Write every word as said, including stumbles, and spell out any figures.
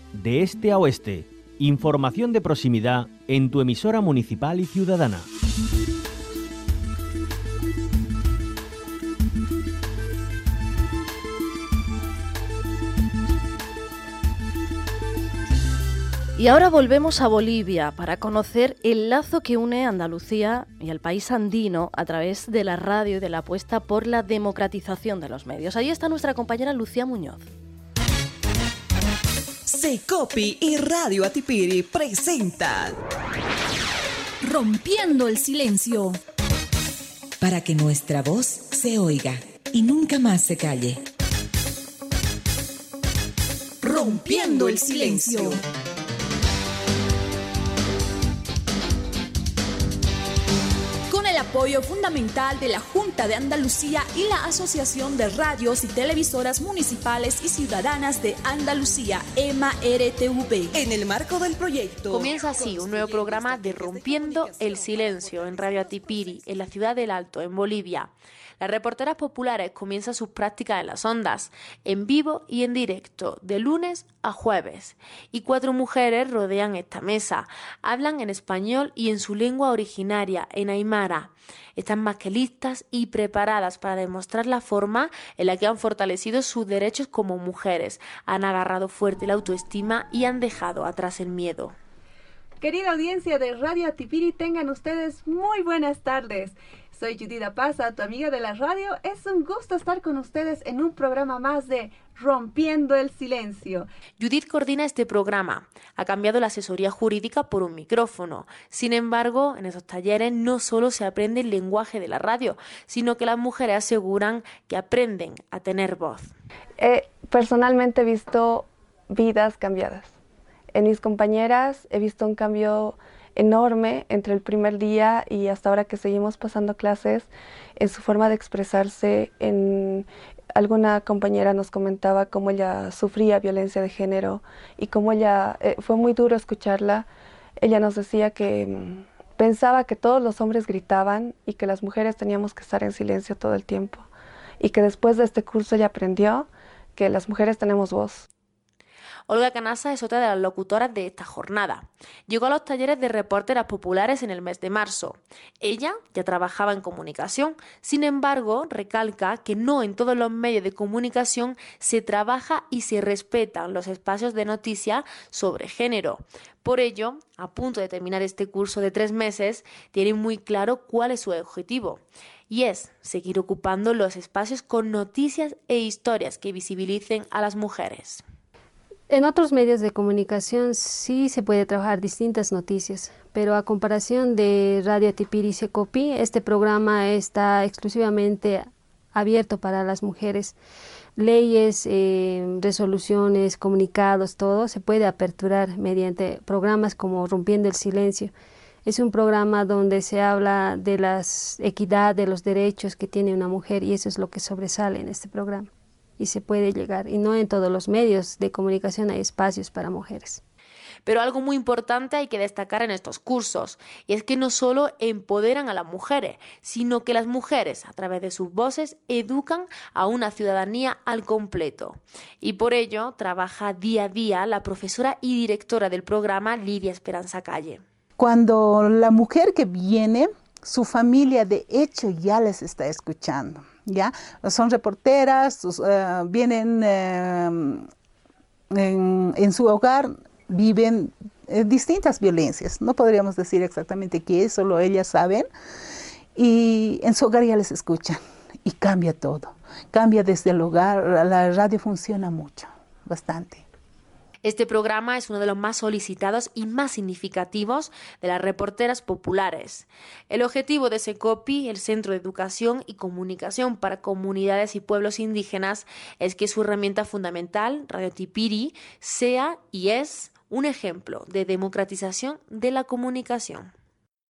de este a oeste. Información de proximidad en tu emisora municipal y ciudadana. Y ahora volvemos a Bolivia para conocer el lazo que une a Andalucía y al país andino a través de la radio y de la apuesta por la democratización de los medios. Ahí está nuestra compañera Lucía Muñoz. Secopi y Radio Atipiri presentan Rompiendo el silencio, para que nuestra voz se oiga y nunca más se calle. Rompiendo el silencio. Apoyo fundamental de la Junta de Andalucía y la Asociación de Radios y Televisoras Municipales y Ciudadanas de Andalucía, E M A R T V. En el marco del proyecto comienza así un nuevo programa de Rompiendo el Silencio en Radio Atipiri, en la ciudad del Alto, en Bolivia. Las reporteras populares comienzan sus prácticas en las ondas, en vivo y en directo, de lunes a jueves. Y cuatro mujeres rodean esta mesa. Hablan en español y en su lengua originaria, en aymara. Están más que listas y preparadas para demostrar la forma en la que han fortalecido sus derechos como mujeres, han agarrado fuerte la autoestima y han dejado atrás el miedo. Querida audiencia de Radio Atipiri, tengan ustedes muy buenas tardes. Soy Judith Paza, tu amiga de la radio. Es un gusto estar con ustedes en un programa más de Rompiendo el Silencio. Judith coordina este programa. Ha cambiado la asesoría jurídica por un micrófono. Sin embargo, en esos talleres no solo se aprende el lenguaje de la radio, sino que las mujeres aseguran que aprenden a tener voz. Eh, personalmente he visto vidas cambiadas. En mis compañeras he visto un cambio enorme entre el primer día y hasta ahora que seguimos pasando clases, en su forma de expresarse. En alguna compañera nos comentaba cómo ella sufría violencia de género y cómo ella, eh, fue muy duro escucharla. Ella nos decía que mmm, pensaba que todos los hombres gritaban y que las mujeres teníamos que estar en silencio todo el tiempo, y que después de este curso ella aprendió que las mujeres tenemos voz. Olga Canasa es otra de las locutoras de esta jornada. Llegó a los talleres de reporteras populares en el mes de marzo. Ella ya trabajaba en comunicación, sin embargo, recalca que no en todos los medios de comunicación se trabaja y se respetan los espacios de noticia sobre género. Por ello, a punto de terminar este curso de tres meses, tiene muy claro cuál es su objetivo. Y es seguir ocupando los espacios con noticias e historias que visibilicen a las mujeres. En otros medios de comunicación sí se puede trabajar distintas noticias, pero a comparación de Radio Atipiri y Secopi, este programa está exclusivamente abierto para las mujeres. Leyes, eh, resoluciones, comunicados, todo se puede aperturar mediante programas como Rompiendo el Silencio. Es un programa donde se habla de la equidad, de los derechos que tiene una mujer, y eso es lo que sobresale en este programa. Y se puede llegar, y no en todos los medios de comunicación hay espacios para mujeres. Pero algo muy importante hay que destacar en estos cursos, y es que no solo empoderan a las mujeres, sino que las mujeres, a través de sus voces, educan a una ciudadanía al completo. Y por ello trabaja día a día la profesora y directora del programa, Lidia Esperanza Calle. Cuando la mujer que viene, su familia de hecho ya les está escuchando. ¿Ya? Son reporteras, uh, vienen uh, en, en su hogar, viven eh, distintas violencias, no podríamos decir exactamente qué es, solo ellas saben, y en su hogar ya les escuchan, y cambia todo, cambia desde el hogar. La radio funciona mucho, bastante. Este programa es uno de los más solicitados y más significativos de las reporteras populares. El objetivo de Secopi, el Centro de Educación y Comunicación para Comunidades y Pueblos Indígenas, es que su herramienta fundamental, Radio Atipiri, sea y es un ejemplo de democratización de la comunicación.